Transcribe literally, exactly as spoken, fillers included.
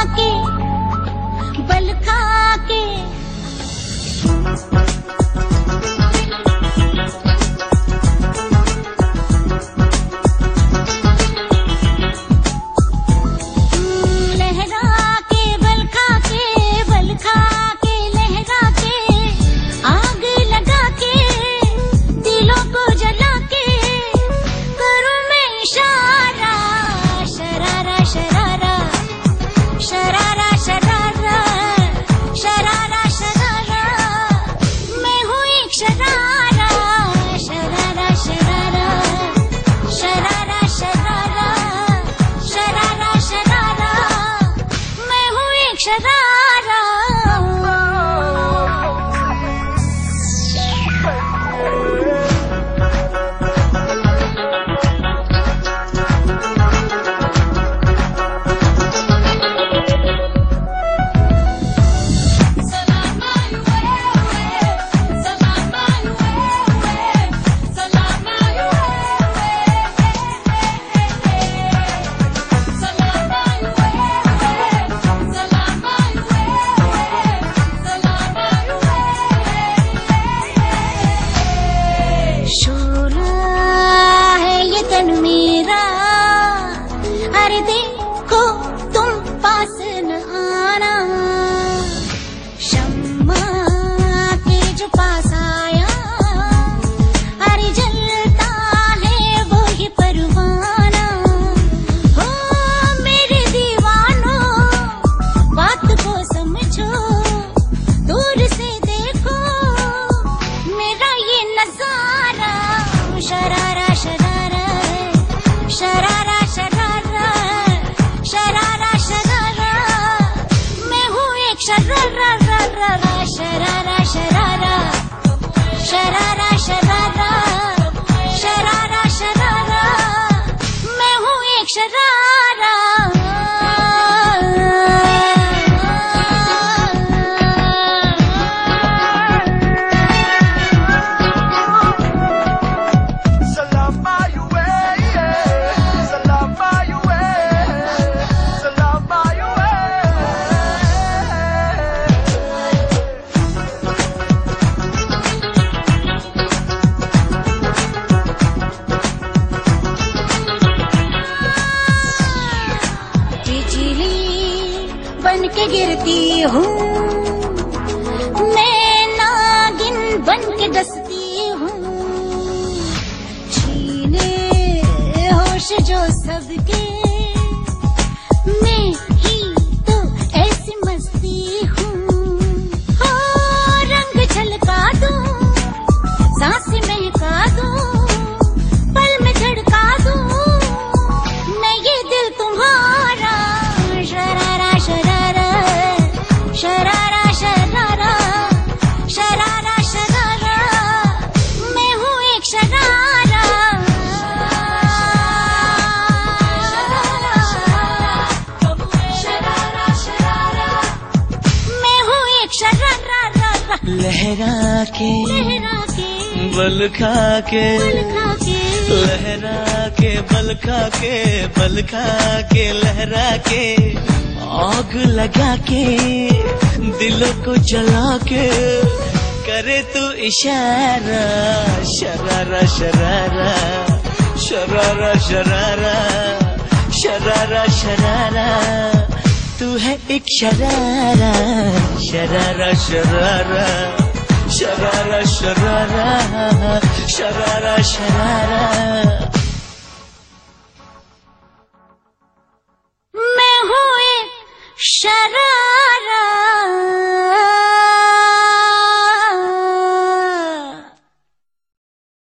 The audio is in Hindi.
के बल खा के मेरा, अरे देखो तुम पास न आना, शम्मा के जो पास आया, अरे जलता है वो ही परवाना। हो मेरे दीवानों बात को समझो, दूर से देखो मेरा ये नजारा, शरारा शरारा शरारा शरारा शरारा शरारा, मैं हूँ एक शरारा शरारा शरारा शरारा शरारा शरारा शरारा शरारा, मैं हूँ एक शरारा। बन के गिरती हूँ मैं, नागिन बन के डसती हूँ, छीने होश जो सबके, मैं ही तो ऐसी मस्ती हूँ। हो रंग झलका दूँ, सांसें महका दूँ, पल में झड़का दूँ, मैं ये दिल तुम्हारा, शरारा शरारा शरारा शरारा शरारा शरारा, मैं हूँ एक शरारा। शरारा शरारा, मैं हूँ एक शरारा। लहरा के लहरा के बल खा के, बल खा के लहरा के बल खा के, बल खा के लहरा के, आग लगा के दिलों को जला के, करे तू इशारा, शरारा शरारा शरारा शरारा शरारा शरारा, तू है एक शरारा, शरारा शरारा शरारा शरारा शरारा शरारा।